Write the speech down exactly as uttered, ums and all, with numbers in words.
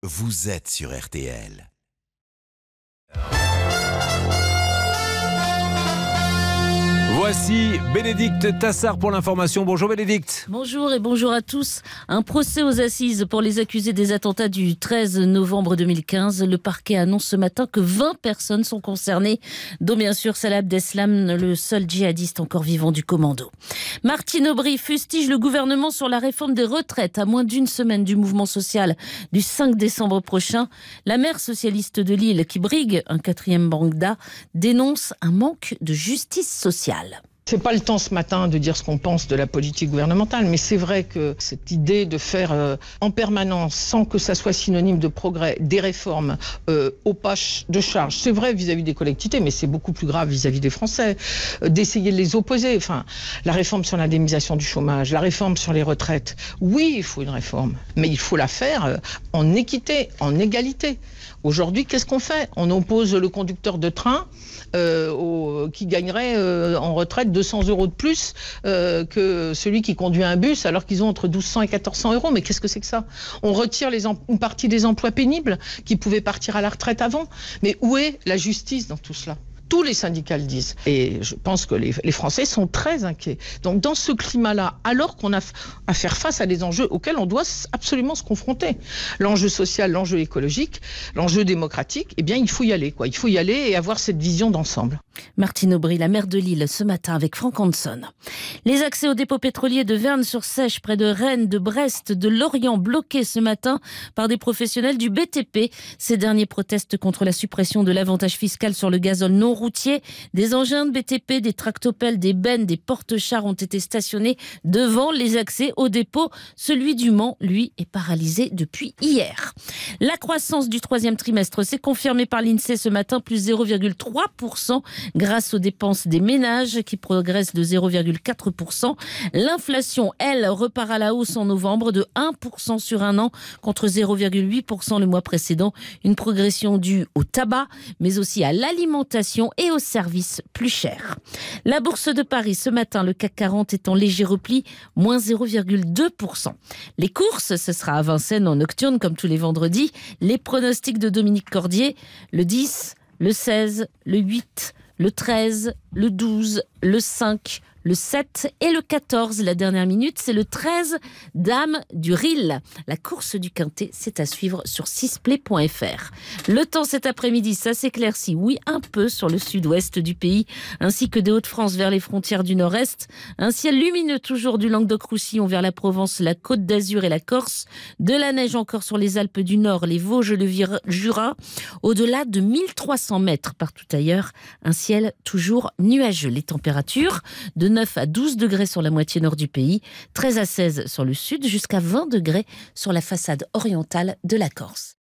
vous êtes sur R T L. Voici Bénédicte Tassard pour l'information. Bonjour Bénédicte. Bonjour et bonjour à tous. Un procès aux assises pour les accusés des attentats du treize novembre deux mille quinze. Le parquet annonce ce matin que vingt personnes sont concernées, dont bien sûr Salah Abdeslam, le seul djihadiste encore vivant du commando. Martine Aubry fustige le gouvernement sur la réforme des retraites à moins d'une semaine du mouvement social du cinq décembre prochain. La maire socialiste de Lille, qui brigue un quatrième Bagdad, dénonce un manque de justice sociale. C'est pas le temps ce matin de dire ce qu'on pense de la politique gouvernementale, mais c'est vrai que cette idée de faire euh, en permanence, sans que ça soit synonyme de progrès, des réformes euh, au pas de charge, c'est vrai vis-à-vis des collectivités, mais c'est beaucoup plus grave vis-à-vis des Français, euh, d'essayer de les opposer. Enfin, la réforme sur l'indemnisation du chômage, la réforme sur les retraites, oui, il faut une réforme, mais il faut la faire euh, en équité, en égalité. Aujourd'hui, qu'est-ce qu'on fait? On oppose le conducteur de train euh, au, qui gagnerait euh, en retraite deux cents euros de plus euh, que celui qui conduit un bus, alors qu'ils ont entre mille deux cents et mille quatre cents euros. Mais qu'est-ce que c'est que ça? On retire les une partie des emplois pénibles qui pouvaient partir à la retraite avant. Mais où est la justice dans tout cela? Tous les syndicats le disent. Et je pense que les, les Français sont très inquiets. Donc dans ce climat-là, alors qu'on a à faire face à des enjeux auxquels on doit absolument se confronter, l'enjeu social, l'enjeu écologique, l'enjeu démocratique, eh bien il faut y aller, quoi. Il faut y aller et avoir cette vision d'ensemble. Martine Aubry, la maire de Lille, ce matin avec Franck Hanson. Les accès aux dépôts pétroliers de Verne-sur-Seiche, près de Rennes, de Brest, de Lorient, bloqués ce matin par des professionnels du B T P. Ces derniers protestent contre la suppression de l'avantage fiscal sur le gazole non routier. Des engins de B T P, des tractopelles, des bennes, des porte-chars ont été stationnés devant les accès au dépôt. Celui du Mans, lui, est paralysé depuis hier. La croissance du troisième trimestre s'est confirmée par l'INSEE ce matin, plus zéro virgule trois pour cent grâce aux dépenses des ménages qui progressent de zéro virgule quatre pour cent. L'inflation, elle, repart à la hausse en novembre de un pour cent sur un an contre zéro virgule huit pour cent le mois précédent. Une progression due au tabac, mais aussi à l'alimentation et aux services plus chers. La bourse de Paris, ce matin, le C A C quarante est en léger repli, moins zéro virgule deux pour cent. Les courses, ce sera à Vincennes en nocturne, comme tous les vendredis. Les pronostics de Dominique Cordier, le dix, le seize, le huit, le treize, le douze, le cinq, le sept et le quatorze. La dernière minute, c'est le treize, Dame du Ril. La course du Quintet, c'est à suivre sur sixplay point f r. Le temps cet après-midi, ça s'éclaircit, oui, un peu sur le sud-ouest du pays, ainsi que des Hauts-de-France vers les frontières du nord-est. Un ciel lumineux toujours du Languedoc-Roussillon vers la Provence, la Côte d'Azur et la Corse. De la neige encore sur les Alpes du Nord, les Vosges, le Jura. Au-delà de mille trois cents mètres partout ailleurs, un ciel toujours nuageux. Les températures de neuf à douze degrés sur la moitié nord du pays, treize à seize sur le sud, jusqu'à vingt degrés sur la façade orientale de la Corse.